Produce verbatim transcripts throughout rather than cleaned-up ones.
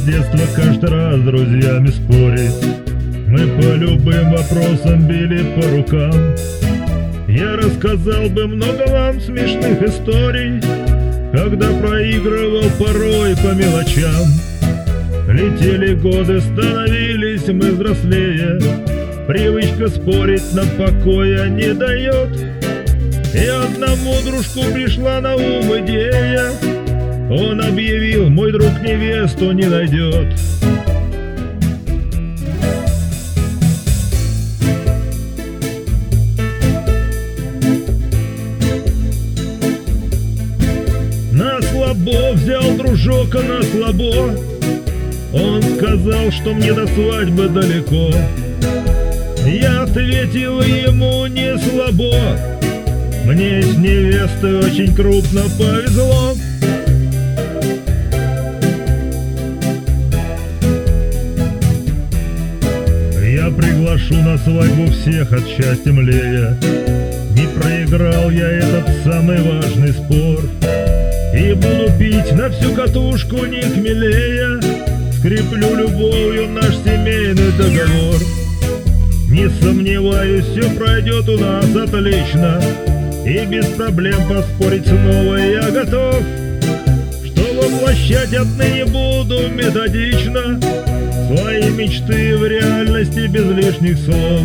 с детства каждый раз с друзьями спорить. Мы по любым вопросам били по рукам. Я рассказал бы много вам смешных историй, когда проигрывал порой по мелочам. Летели годы, становились мы взрослее, привычка спорить нам покоя не дает. И одному дружку пришла на ум идея, он объявил: мой друг невесту не найдет. На слабо взял дружок, а на слабо. Он сказал, что мне до свадьбы далеко. Я ответил ему: не слабо, мне с невестой очень крупно повезло. Я приглашу на свадьбу всех от счастья млея. Не проиграл я этот самый важный спор, и буду пить на всю катушку не хмелея. Скреплю любовью наш семейный договор. Не сомневаюсь, все пройдет у нас отлично, и без проблем поспорить снова я готов. Что воплощать отныне буду методично свои мечты в реальности без лишних слов.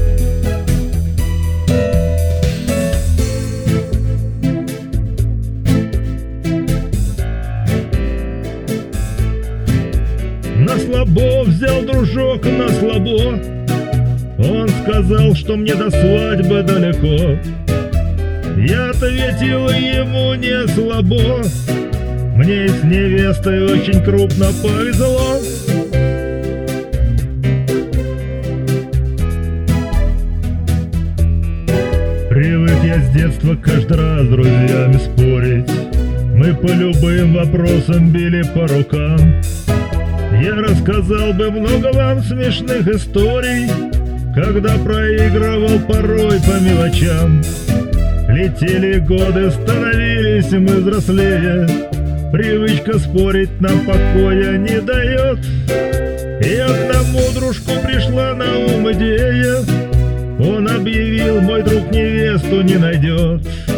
На слабо взял дружок, на слабо. Он сказал, что мне до свадьбы далеко. Я ответил ему: не слабо, мне с невестой очень крупно повезло. Привык я с детства каждый раз с друзьями спорить. Мы по любым вопросам били по рукам. Я рассказал бы много вам смешных историй, когда проигрывал порой по мелочам. Летели годы, становились мы взрослее, привычка спорить нам покоя не дает. И одному дружку пришла на ум идея, он объявил: мой друг невесту не найдет.